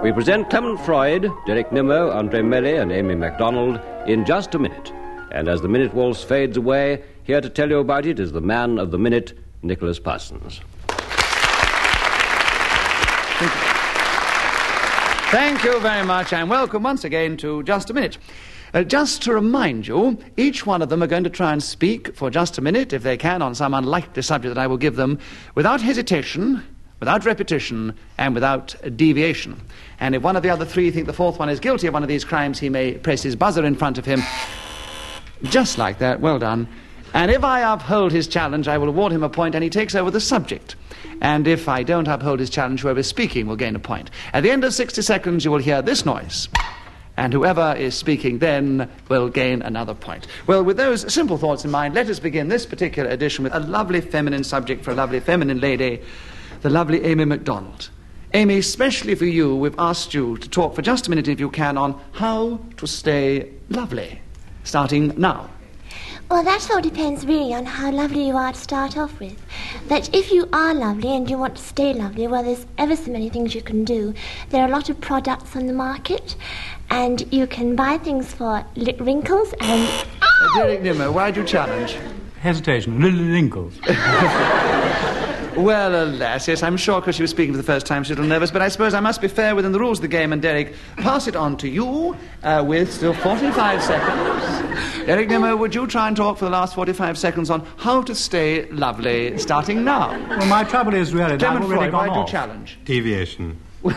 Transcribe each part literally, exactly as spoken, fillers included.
We present Clement Freud, Derek Nimmo, Andre Melly, and Amy MacDonald in Just a Minute. And as the minute waltz fades away, here to tell you about it is the man of the minute, Nicholas Parsons. Thank you. Thank you very much, and welcome once again to Just a Minute. Uh, just to remind you, each one of them are going to try and speak for just a minute, if they can, on some unlikely subject that I will give them, without hesitation, without repetition, and without deviation. And if one of the other three think the fourth one is guilty of one of these crimes, he may press his buzzer in front of him. Just like that. Well done. And if I uphold his challenge, I will award him a point, and he takes over the subject. And if I don't uphold his challenge, whoever is speaking will gain a point. At the end of sixty seconds, you will hear this noise. And whoever is speaking then will gain another point. Well, with those simple thoughts in mind, let us begin this particular edition with a lovely feminine subject for a lovely feminine lady, the lovely Amy MacDonald. Amy, especially for you, we've asked you to talk for just a minute, if you can, on how to stay lovely, starting now. Well, that all depends really on how lovely you are to start off with. That if you are lovely and you want to stay lovely, well, there's ever so many things you can do. There are a lot of products on the market, and you can buy things for li- wrinkles and... Uh, Derek Nimmo, why'd you challenge? Hesitation, little wrinkles. Well, alas, yes, I'm sure because she was speaking for the first time she's a little nervous, but I suppose I must be fair within the rules of the game, and Derek, pass it on to you uh, with still forty-five seconds. Derek Nimmo, would you try and talk for the last forty-five seconds on how to stay lovely, starting now? Well, my trouble is really... Clement I've already Freud, why gone do you off. challenge? Deviation.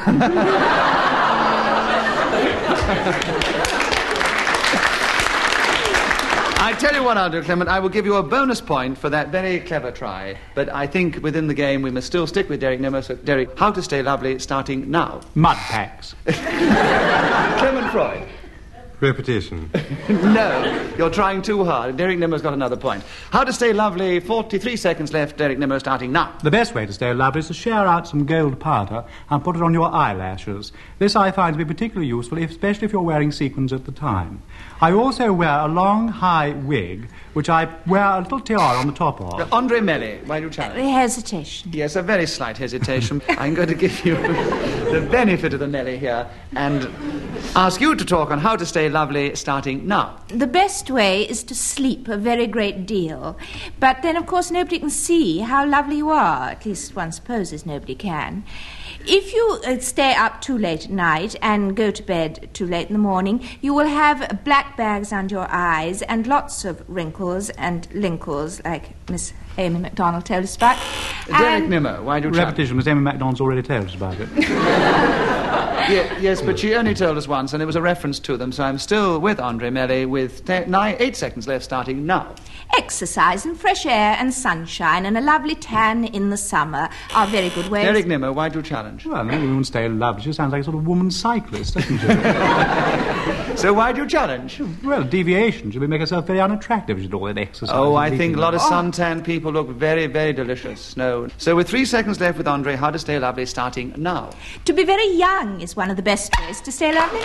I tell you what I'll do, Clement, I will give you a bonus point for that very clever try. But I think within the game we must still stick with Derek Nimmo. So, Derek, how to stay lovely, starting now. Mud packs. Clement Freud. Repetition. No, you're trying too hard. Derek Nimmo's got another point. How to stay lovely, forty-three seconds left. Derek Nimmo starting now. The best way to stay lovely is to share out some gold powder and put it on your eyelashes. This I find to be particularly useful, if, especially if you're wearing sequins at the time. I also wear a long, high wig, which I wear a little tiara on the top of. Uh, Andre Melly, why do you challenge? Hesitation. Yes, a very slight hesitation. I'm going to give you the benefit of the Melly here and ask you to talk on how to stay lovely, starting now. The best way is to sleep a very great deal. But then, of course, nobody can see how lovely you are. At least one supposes nobody can. If you uh, stay up too late at night and go to bed too late in the morning, you will have black bags under your eyes and lots of wrinkles and linkles, like Miss Amy MacDonald told us about. Derek And- Nimmo, why do you Repetition, Miss Amy MacDonald's already told us about it. Ye- yes, but she only told us once, and it was a reference to them, so I'm still with Andre Melly with te- nine, eight seconds left, starting now. Exercise and fresh air and sunshine and a lovely tan in the summer are very good ways. Derek Nimmo, why do you challenge? Well, no woman stay lovely. She sounds like a sort of woman cyclist, doesn't she? So why do you challenge? Well, deviation. She would make herself very unattractive if she did all that exercise. Oh, and I think leaping. a lot of Oh, suntan people look very, very delicious. No. So with three seconds left with Andre, how to stay lovely, starting now. To be very young is one of the best ways to stay lovely.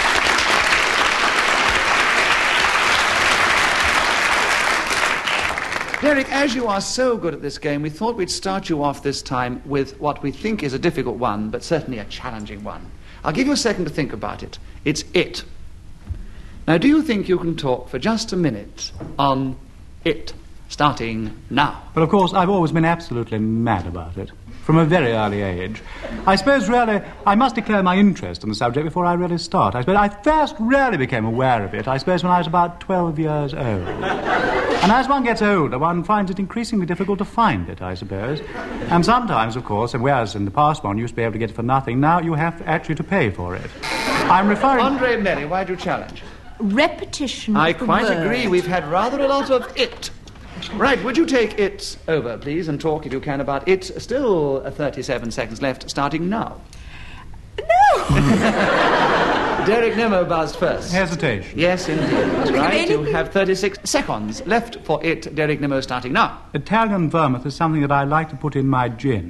Derek, as you are so good at this game, we thought we'd start you off this time with what we think is a difficult one, but certainly a challenging one. I'll give you a second to think about it. It's it. Now, do you think you can talk for just a minute on it, starting now? Well, of course, I've always been absolutely mad about it, from a very early age. I suppose, really, I must declare my interest in the subject before I really start. I suppose I first really became aware of it, I suppose, when I was about twelve years old. And as one gets older, one finds it increasingly difficult to find it, I suppose. And sometimes, of course, and whereas in the past one used to be able to get it for nothing, now you have actually to pay for it. I'm referring... Andre Melly, why do you challenge? Repetition I of the quite word. agree. We've had rather a lot of it. Right, would you take it over, please, and talk, if you can, about it? Still uh, thirty-seven seconds left, starting now. No! Derek Nimmo buzzed first. Hesitation. Yes, indeed. That's right. Anything? You have thirty-six seconds left for it. Derek Nimmo starting now. Italian vermouth is something that I like to put in my gin.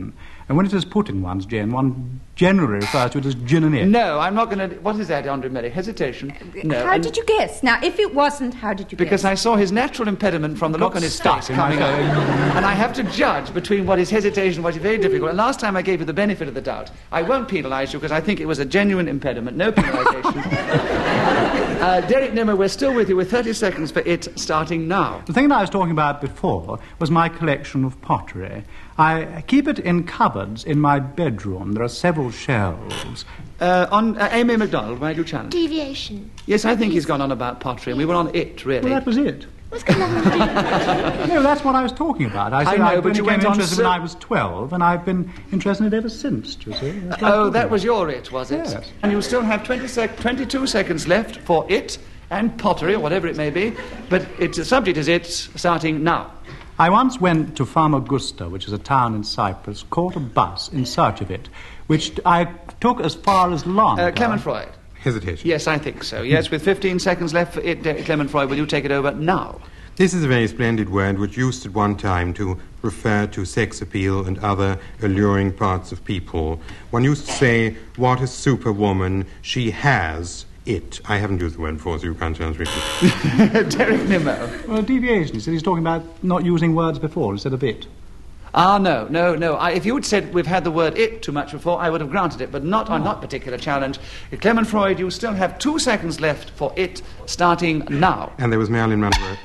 And when it is put in one's gin, one generally refers to it as gin and it. No, I'm not going to... What is that, Andre Melly? Hesitation? No. How and did you guess? Now, if it wasn't, how did you Because guess? I saw his natural impediment from the look Got on his stuck face in my coming up. face. And I have to judge between what is hesitation and what is very difficult. And last time I gave you the benefit of the doubt. I won't penalise you because I think it was a genuine impediment. No penalisation. uh, Derek Nimmo, we're still with you with thirty seconds for it starting now. The thing that I was talking about before was my collection of pottery. I keep it in cupboards in my bedroom. There are several shelves. Uh, on uh, Amy MacDonald, why do you challenge? Deviation. Yes, I think he's gone on about pottery, and we were on it, really. Well, that was it. What's going on with deviation? No, that's what I was talking about. I said know, I but you went became on interested so- when I was twelve, and I've been interested in it ever since, do you see? That's what I Oh, talking that about. was your it, was it? Yes. And you still have twenty sec- twenty-two seconds left for it and pottery, or whatever it may be. But it's, the subject is it, starting now. I once went to Famagusta, which is a town in Cyprus, caught a bus in search of it, which I took as far as London. Uh, Clement Freud. Hesitation. Yes, I think so. Yes, with fifteen seconds left for it, uh, Clement Freud, will you take it over now? This is a very splendid word which used at one time to refer to sex appeal and other alluring parts of people. One used to say, what a superwoman, she has it. I haven't used the word before, so you can't challenge me. Derek Nimmo. Well, deviation. He said he's talking about not using words before instead of it. Ah, no, no, no. I, if you had said we've had the word it too much before, I would have granted it, but not on that particular challenge. Clement Freud, you still have two seconds left for it, starting now. And there was Marilyn Monroe.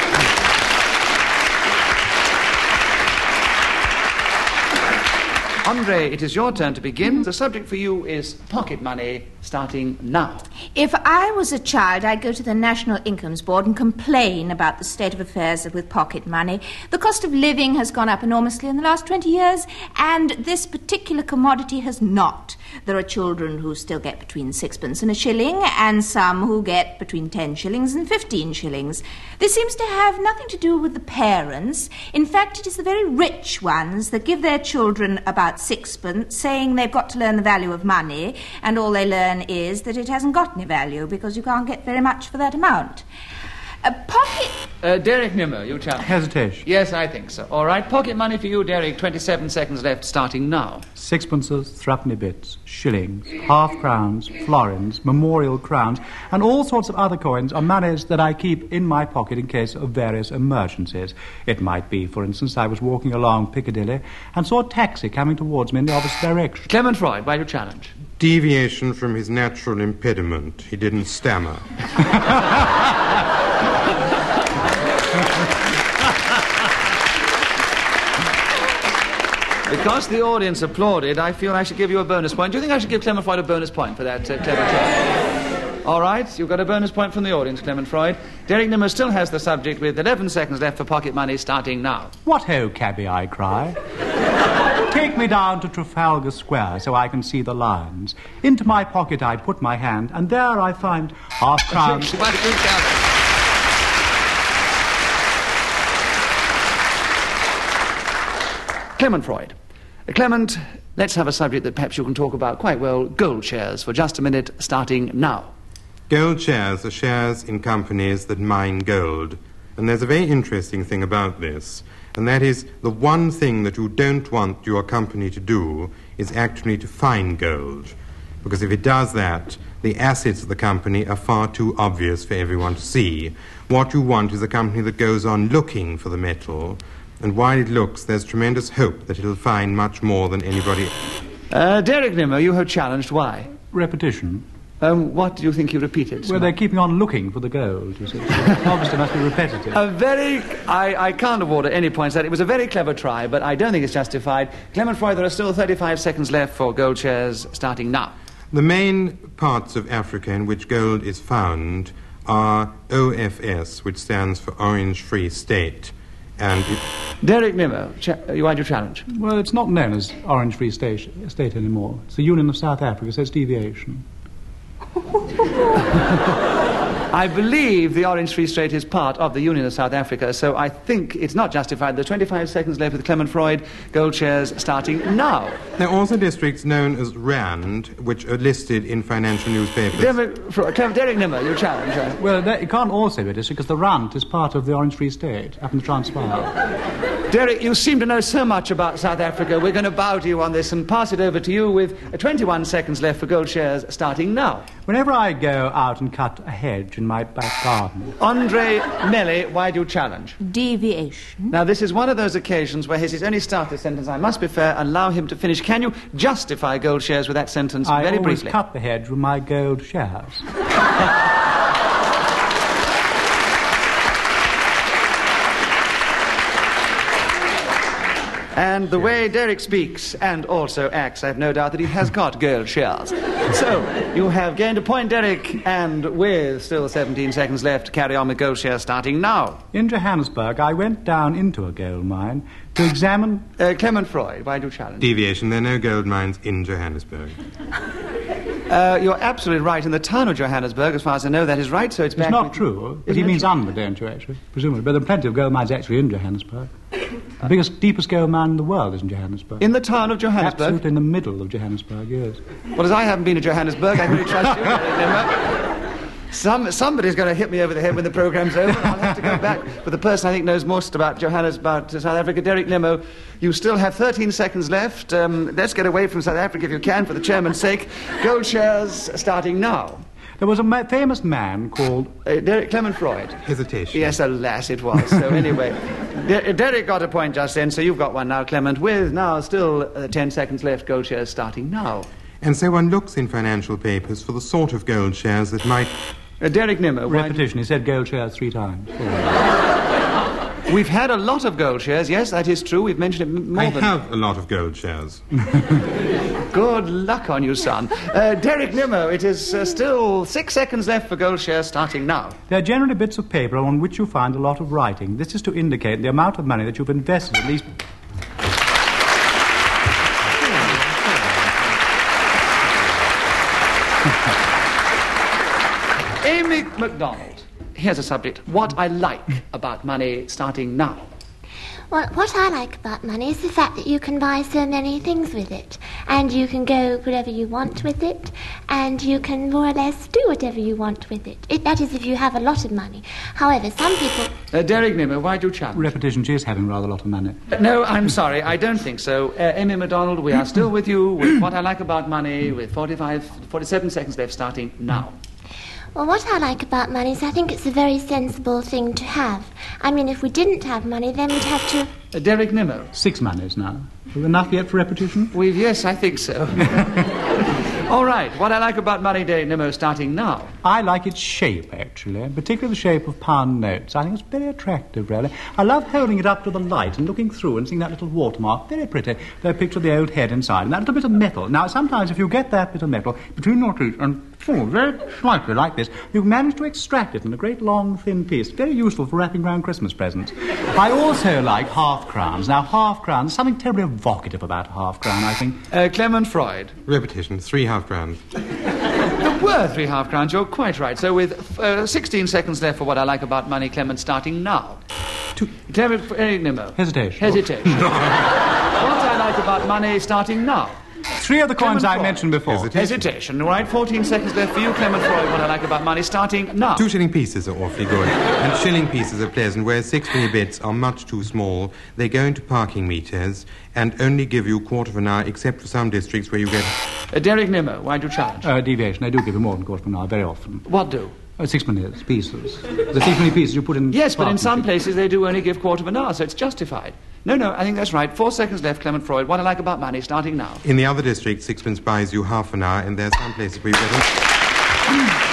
Andre, it is your turn to begin. The subject for you is pocket money, starting now. If I was a child, I'd go to the National Incomes Board and complain about the state of affairs with pocket money. The cost of living has gone up enormously in the last twenty years, and this particular commodity has not. There are children who still get between sixpence and a shilling, and some who get between ten shillings and fifteen shillings. This seems to have nothing to do with the parents. In fact, it is the very rich ones that give their children about sixpence, saying they've got to learn the value of money, and all they learn is that it hasn't got any value because you can't get very much for that amount. A pocket... Uh, Derek Nimmo, you challenge. Hesitation. Yes, I think so. All right, pocket money for you, Derek. twenty-seven seconds left, starting now. Sixpences, threepenny bits, shillings, half crowns, florins, memorial crowns, and all sorts of other coins are monies that I keep in my pocket in case of various emergencies. It might be, for instance, I was walking along Piccadilly and saw a taxi coming towards me in the opposite direction. Clement Freud, why do you challenge? Deviation from his natural impediment. He didn't stammer. Because the audience applauded, I feel I should give you a bonus point. Do you think I should give Clement Freud a bonus point for that, uh, clever trick? All right, you've got a bonus point from the audience, Clement Freud. Derek Nimmo still has the subject with eleven seconds left for pocket money, starting now. What ho, cabby, I cry. Take me down to Trafalgar Square so I can see the lions. Into my pocket I put my hand, and there I find half crowns. Why don't you count? Clement Freud. Uh, Clement, let's have a subject that perhaps you can talk about quite well, gold shares, for just a minute, starting now. Gold shares are shares in companies that mine gold. And there's a very interesting thing about this, and that is the one thing that you don't want your company to do is actually to find gold. Because if it does that, the assets of the company are far too obvious for everyone to see. What you want is a company that goes on looking for the metal, and while it looks, there's tremendous hope that it'll find much more than anybody else. Uh, Derek Nimmo, you have challenged. Why? Repetition. Um, what do you think you repeated? Well, they're keeping on looking for the gold, you see. Obviously, it must be repetitive. A very... I, I can't award at any point that it was a very clever try, but I don't think it's justified. Clement Freud, there are still thirty-five seconds left for gold shares, starting now. The main parts of Africa in which gold is found are O F S, which stands for Orange Free State. And it... Derek Nimmo, cha- you had your challenge. Well, it's not known as Orange Free State, state anymore. It's the Union of South Africa, so it's deviation. I believe the Orange Free State is part of the Union of South Africa, so I think it's not justified. There's twenty-five seconds left with Clement Freud. Gold shares starting now. There are also districts known as Rand, which are listed in financial newspapers. Derek, Fro- Clement- Derek Nimmo, your challenge. Right? Well, that, it can't also be this because the Rand is part of the Orange Free State up in the Transvaal. Derek, you seem to know so much about South Africa. We're going to bow to you on this and pass it over to you with twenty-one seconds left for gold shares starting now. Whenever I go out and cut a hedge in my back garden... Andre Melly, why do you challenge? Deviation. Now, this is one of those occasions where he's only started the sentence. I must be fair and allow him to finish. Can you justify gold shares with that sentence I very always briefly? cut the hedge with my gold shares. And the way Derek speaks and also acts, I've no doubt that he has got gold shares. So, you have gained a point, Derek, and with still seventeen seconds left to carry on with gold shares starting now. In Johannesburg, I went down into a gold mine to examine... Uh, Clement Freud, why do you challenge? Deviation. There are no gold mines in Johannesburg. Uh, you're absolutely right. In the town of Johannesburg, as far as I know, that is right, so it's back... It's not with... true, but Isn't he means true? under, don't you, actually? Presumably. But there are plenty of gold mines actually in Johannesburg. The biggest, deepest gold mine in the world is in Johannesburg. In the town of Johannesburg? Absolutely in the middle of Johannesburg, yes. Well, as I haven't been to Johannesburg, I really trust you. Remember? Some, somebody's going to hit me over the head when the programme's over. I'll have to go back with the person I think knows most about Johannesburg, about South Africa, Derek Nimmo. You still have thirteen seconds left. Um, let's get away from South Africa if you can, for the chairman's sake. Gold shares starting now. There was a ma- famous man called... Uh, Derek Clement Freud. Hesitation. Yes, alas, it was. So anyway, De- Derek got a point just then, so you've got one now, Clement, with now still uh, ten seconds left. Gold shares starting now. And so one looks in financial papers for the sort of gold shares that might... Uh, Derek Nimmo. why- Repetition. He said gold shares three times. We've had a lot of gold shares. Yes, that is true. We've mentioned it m- more I than... have a lot of gold shares. Good luck on you, son. Uh, Derek Nimmo, it is uh, still six seconds left for gold shares starting now. They're generally bits of paper on which you find a lot of writing. This is to indicate the amount of money that you've invested, at least... Amy MacDonald. Here's a subject. What I like about money starting now. Well, what I like about money is the fact that you can buy so many things with it. And you can go wherever you want with it. And you can more or less do whatever you want with it. it that is, if you have a lot of money. However, some people... Uh, Derek Nimmo, why do you challenge? Repetition. She is having rather a lot of money. Uh, no, I'm sorry. I don't think so. Uh, Amy MacDonald, we are still with you with what I like about money with forty-five, forty-seven seconds left starting now. Well, what I like about money is I think it's a very sensible thing to have. I mean, if we didn't have money, then we'd have to... Uh, Derek Nimmo. Six monies now. Enough yet for repetition? We've, yes, I think so. All right, what I like about money, Derek Nimmo, starting now. I like its shape, actually, and particularly the shape of pound notes. I think it's very attractive, really. I love holding it up to the light and looking through and seeing that little watermark. Very pretty. The picture of the old head inside, and that little bit of metal. Now, sometimes if you get that bit of metal between your teeth and pull very slightly like this, you manage to extract it in a great long, thin piece. Very useful for wrapping around Christmas presents. I also like half-crowns. Now, half-crowns, something terribly evocative about a half-crown, I think. Uh, Clement Freud. Repetition. Three half crowns. There were three half crowns, you're quite right. So with uh, sixteen seconds left for what I like about money, Clement, starting now. Two. Clement, Eric Nimmo. Hesitation. Hesitation. What I like about money, starting now. Three of the coins Clement I Freud. mentioned before. Hesitation. Hesitation. All right, fourteen seconds left for you, Clement Freud. What I like about money, starting now. Two shilling pieces are awfully good, and shilling pieces are pleasant, whereas sixpenny bits are much too small. They go into parking meters and only give you a quarter of an hour, except for some districts where you get... Uh, Derek Nimmo, why do you challenge? Uh, deviation. I do give you more than a quarter of an hour, very often. What do? Uh, sixpenny pieces. The sixpenny pieces you put in... Yes, but in parking some meters. places they do only give quarter of an hour, so it's justified. No, no, I think that's right. Four seconds left, Clement Freud. What I like about money, starting now. In the other districts, sixpence buys you half an hour, and there are some places where you get...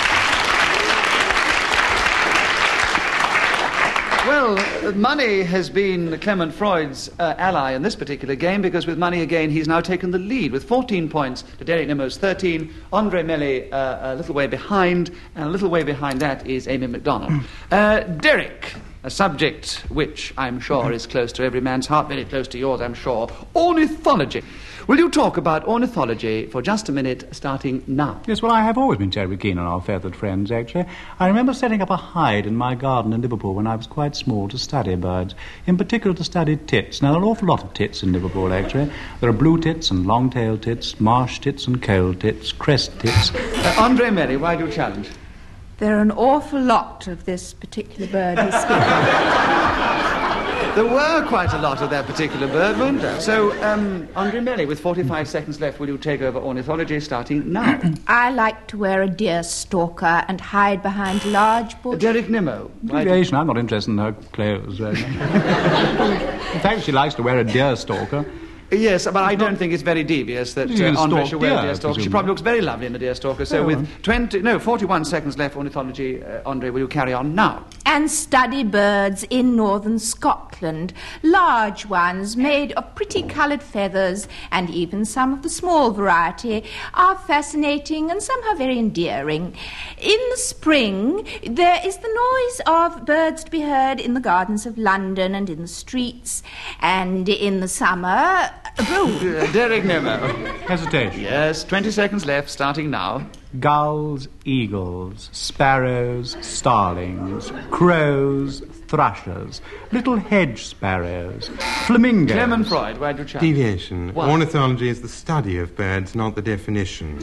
Well, uh, money has been Clement Freud's uh, ally in this particular game because with money again he's now taken the lead with fourteen points to Derek Nimmo's thirteen. Andre Melly uh, a little way behind, and a little way behind that is Amy MacDonald. Uh, Derek, a subject which I'm sure is close to every man's heart, very close to yours, I'm sure. Ornithology. Will you talk about ornithology for just a minute, starting now? Yes, well, I have always been terribly keen on our feathered friends, actually. I remember setting up a hide in my garden in Liverpool when I was quite small to study birds, in particular to study tits. Now, there are an awful lot of tits in Liverpool, actually. There are blue tits and long-tailed tits, marsh tits and coal tits, crest tits. Uh, Andre Melly, why do you challenge? There are an awful lot of this particular bird he's speaking. There were quite a lot of that particular bird, weren't there? So, um, Andre Melly, with forty-five seconds left, will you take over ornithology starting now? I like to wear a deer stalker and hide behind large bushes. Derek Nimmo. Deviation, I'm not interested in her clothes. Uh, in fact, she likes to wear a deer stalker. Yes, but I don't think it's very devious that You uh, Andre stalk should wear a deer, deer stalker. She presumably. probably looks very lovely in a deer stalker. So Oh. with twenty, no, forty-one seconds left, ornithology, uh, Andre, will you carry on now? And study birds in northern Scotland. Large ones made of pretty coloured feathers, and even some of the small variety, are fascinating and somehow very endearing. In the spring, there is the noise of birds to be heard in the gardens of London and in the streets, and in the summer, oh, Uh, Derek Nimmo. Hesitation. Yes, twenty seconds left, starting now. Gulls, eagles, sparrows, starlings, crows, thrushes, little hedge sparrows, flamingos. Clement Freud, why do you challenge? Deviation. What? Ornithology is the study of birds, not the definition.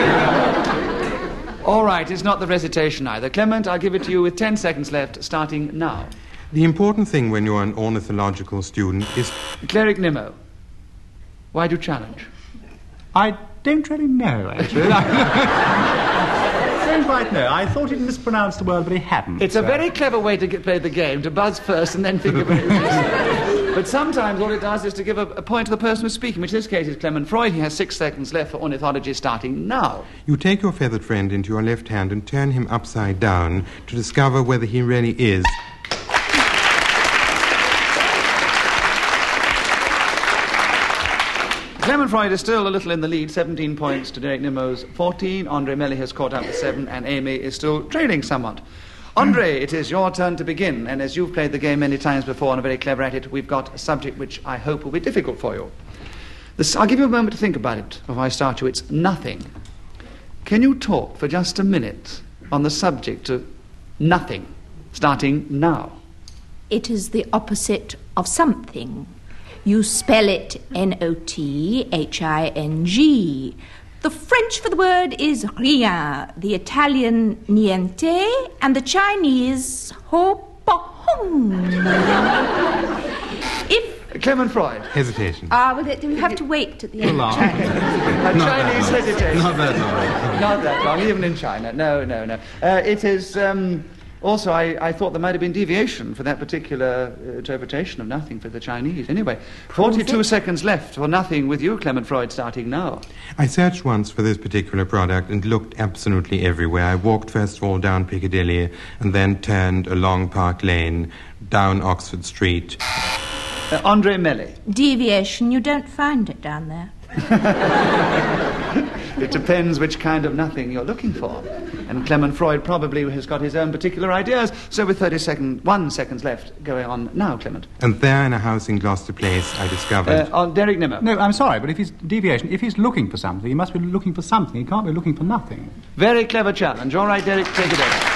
All right, it's not the recitation either. Clement, I'll give it to you with ten seconds left, starting now. The important thing when you're an ornithological student is Cleric Nimmo, why do you challenge? I don't really know, actually. I don't quite know. I thought he'd mispronounced the word, but he hadn't. It's a so- very clever way to get, play the game, to buzz first and then think about it. But sometimes all it does is to give a, a point to the person who's speaking, which in this case is Clement Freud. He has six seconds left for ornithology starting now. you take your feathered friend into your left hand and turn him upside down to discover whether he really is. Clement Freud is still a little in the lead, seventeen points to Derek Nimmo's fourteen. Andre Melly has caught up with seven, and Amy is still trailing somewhat. Andre, it is your turn to begin, and as you've played the game many times before and are very clever at it, we've got a subject which I hope will be difficult for you. This, I'll give you a moment to think about it before I start you. It's nothing. Can you talk for just a minute on the subject of nothing, starting now? it is the opposite of something. You spell it N O T H I N G. The French for the word is rien, the Italian niente, and the Chinese ho-pa-hong. If... Clement Freud. Hesitation. Ah, well, you have to wait at the end. A Chinese hesitation. Not that long. Not that long, even in China. No, no, no. Uh, it is... Um, also, I, I thought there might have been deviation for that particular uh, interpretation of nothing for the Chinese. Anyway, forty-two seconds left for nothing with you, Clement Freud, starting now. I searched once for this particular product and looked absolutely everywhere. I walked first of all down Piccadilly and then turned along Park Lane, down Oxford Street. Uh, Andre Melly. Deviation, you don't find it down there. It depends which kind of nothing you're looking for. And Clement Freud probably has got his own particular ideas. So with thirty second, one seconds left, going on now, Clement. And there in a house in Gloucester Place, I discovered... Uh, on Derek Nimmo. No, I'm sorry, but if he's deviation, if he's looking for something, he must be looking for something. He can't be looking for nothing. Very clever challenge. All right, Derek, take it over.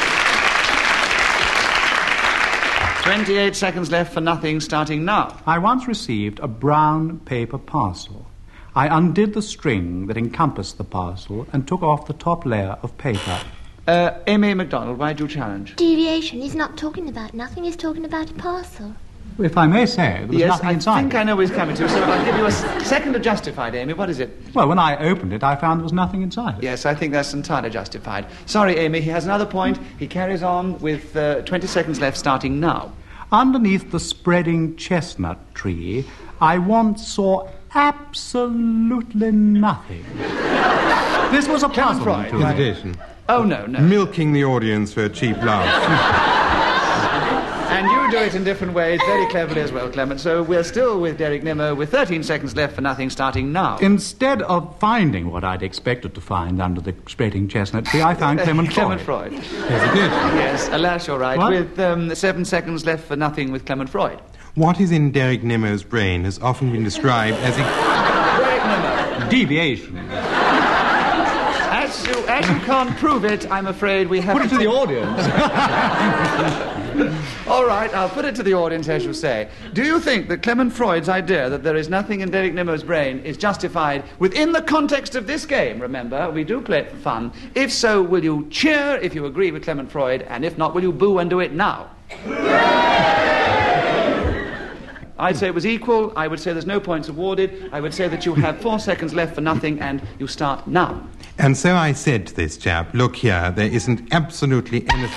twenty-eight seconds left for nothing, starting now. I once received a brown paper parcel. I undid the string that encompassed the parcel and took off the top layer of paper. Uh, Amy MacDonald, why do you challenge? Deviation. He's not talking about nothing. He's talking about a parcel. If I may say, there was Yes, nothing I inside. think it. I know where he's coming to, so I'll give you a s- second to justify it, Amy. What is it? Well, when I opened it, I found there was nothing inside it. Yes, I think that's entirely justified. Sorry, Amy, he has another point. He carries on with uh, twenty seconds left, starting now. Underneath the spreading chestnut tree, I once saw absolutely nothing. This was a puzzle. Freud. to me. Hesitation. Oh, no, no. Milking the audience for a cheap laugh. And you do it in different ways, very cleverly as well, Clement. So we're still with Derek Nimmo with thirteen seconds left for nothing, starting now. Instead of finding what I'd expected to find under the spreading chestnut tree, I found Clement Freud. Clement Freud. Hesitation. Yes, alas, you're right. What? With um, seven seconds left for nothing with Clement Freud. What is in Derek Nimmo's brain has often been described as... A... Derek Nimmo. Deviation. As you, as you can't prove it, I'm afraid we have Put it to the audience. All right, I'll put it to the audience, as you say. Do you think that Clement Freud's idea that there is nothing in Derek Nimmo's brain is justified within the context of this game? Remember, we do play it for fun. If so, will you cheer if you agree with Clement Freud, and if not, will you boo and do it now? I'd say it was equal. I would say there's no points awarded. I would say that you have four seconds left for nothing, and you start now. And so I said to this chap, look here, there isn't absolutely anything...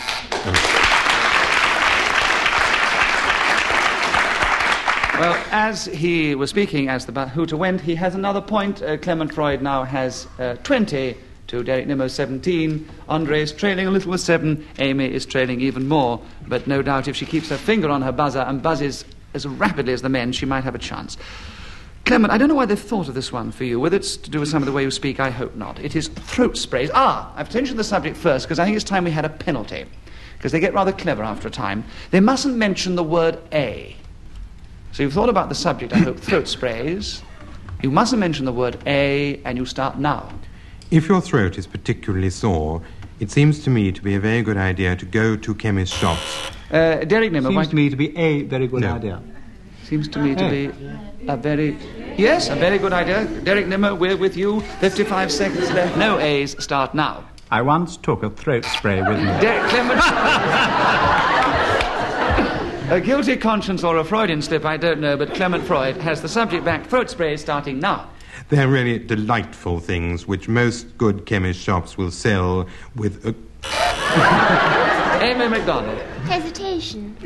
Well, as he was speaking, as the Hooter went, he has another point. Uh, Clement Freud now has uh, twenty to Derek Nimmo seventeen. Andre is trailing a little with seven. Amy is trailing even more. But no doubt if she keeps her finger on her buzzer and buzzes as rapidly as the men, she might have a chance. Clement, I don't know why they've thought of this one for you. Whether it's to do with some of the way you speak, I hope not. It is throat sprays. Ah, I've mentioned the subject first because I think it's time we had a penalty. Because they get rather clever after a time. They mustn't mention the word A. So you've thought about the subject, I hope, throat sprays. You mustn't mention the word A, and you start now. If your throat is particularly sore, it seems to me to be a very good idea to go to chemist shops. Uh, Derek Nimmo... Seems why... to me to be a very good No. idea. Seems to me to be a very... Yes, a very good idea. Derek Nimmo, we're with you. fifty-five seconds left. No A's. Start now. I once took a throat spray with me. Derek Clement... A guilty conscience or a Freudian slip, I don't know, but Clement Freud has the subject back. Throat sprays starting now. They're really delightful things which most good chemist shops will sell with a... Amy MacDonald. Hesitation.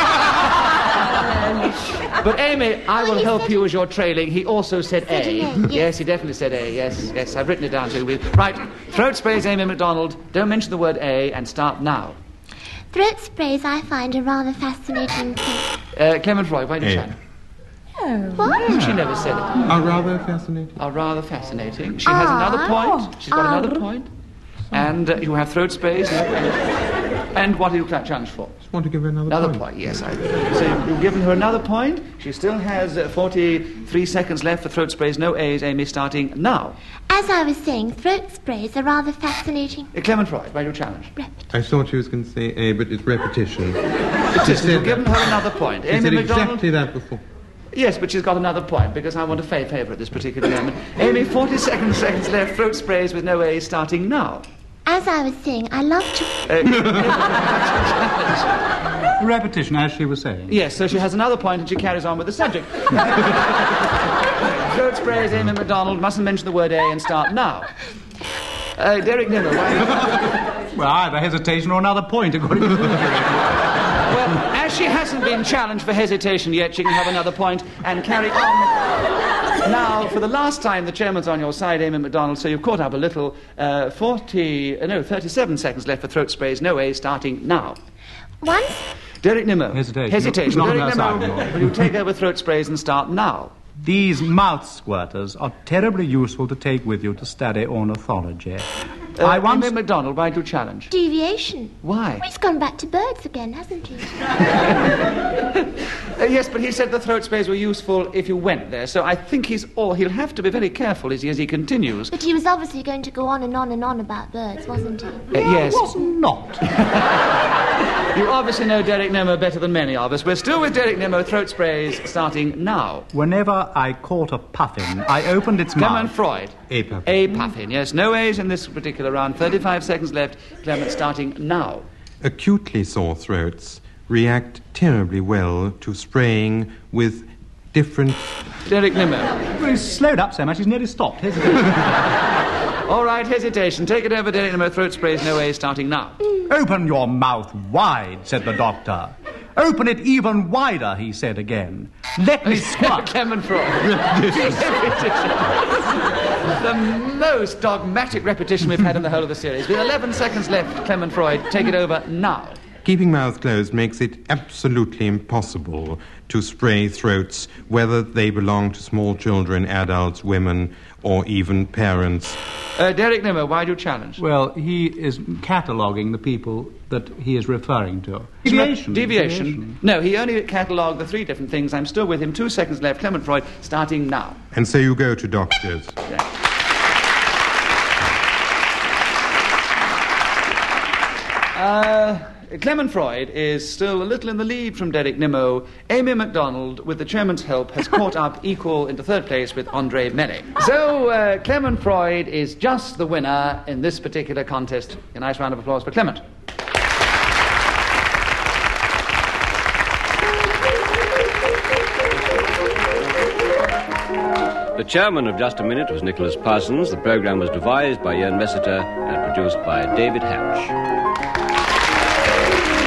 But Amy, I will he help said you it. as you're trailing. He also said Said A. an A, yes. He definitely said A. Yes, yes, I've written it down too. We- Right, throat sprays, Amy MacDonald. Don't mention the word A and start now. Throat sprays I find a rather fascinating thing. Uh, Clement Freud, why did you A. try? What? She never said it. Are rather fascinating. Are rather fascinating. She has Ah. another point. She's got Ah. another point. And uh, you have throat sprays. No, and, and what are you challenged for? Just want to give her another, Another point. point, yes. I, so you've given her another point. She still has uh, forty-three seconds left for throat sprays. No A's. Amy starting now. As I was saying, throat sprays are rather fascinating. Uh, Clement Freud, why do you challenge? I thought she was going to say A, but it's repetition. It is. You've given her another point. She Amy said MacDonald. exactly that before. Yes, but she's got another point because I want to fa- favour at this particular moment. Amy, forty-second seconds left. Throat sprays with no A's starting now. As I was saying, I love to... Uh, Repetition, as she was saying. yes, so she has another point and she carries on with the subject. Throat sprays, Amy MacDonald. Mustn't mention the word A and start now. Uh, Derek Nimmo, why? Well, I have a hesitation or another point, according to... Well, as she hasn't been challenged for hesitation yet, she can have another point and carry on. Now, for the last time, the chairman's on your side, Amy MacDonald, so you've caught up a little. Uh, forty, uh, no, thirty-seven seconds left for throat sprays. No A, starting now. Once... Derek Nimmo. Hesitation. Hesitation. Not on Derek our Nimmo, side. will you take over throat sprays and start now? These mouth squirters are terribly useful to take with you to study ornithology. Uh, I once... Amy MacDonald, why do you challenge? Deviation. Why? Well, he's gone back to birds again, hasn't he? Uh, yes, but he said the throat sprays were useful if you went there, so I think he's all... He'll have to be very careful as he, as he continues. But he was obviously going to go on and on and on about birds, wasn't he? Uh, yes. was not. You obviously know Derek Nimmo better than many of us. We're still with Derek Nimmo, throat sprays starting now. Whenever I caught a puffin, I opened its Clement mouth. Freud. A puffin. A puffin, yes. No A's in this particular round. thirty-five seconds left. Clement starting now. Acutely sore throats react terribly well to spraying with different... Derek Nimmo. Well, he's slowed up so much he's nearly stopped. Hesitation. All right, hesitation. Take it over, Derek Nimmo. Throat sprays, no A's starting now. Open your mouth wide, said the doctor. Open it even wider, he said again. Let me squat. Clement Freud. The most dogmatic repetition we've had in the whole of the series. With eleven seconds left, Clement Freud, take it over now. Keeping mouths closed makes it absolutely impossible to spray throats, whether they belong to small children, adults, women, or even parents. Uh, Derek Nimmo, why do you challenge? Well, he is cataloguing the people that he is referring to. Deviation. Deviation. No, he only catalogued the three different things. I'm still with him. Two seconds left. Clement Freud, starting now. And so you go to doctors. Uh, Clement Freud is still a little in the lead from Derek Nimmo. Amy MacDonald, with the chairman's help, has caught up equal into third place with Andre Melly. So, uh, Clement Freud is just the winner in this particular contest. A nice round of applause for Clement. The chairman of Just a Minute was Nicholas Parsons. The programme was devised by Ian Messiter and produced by David Hatch.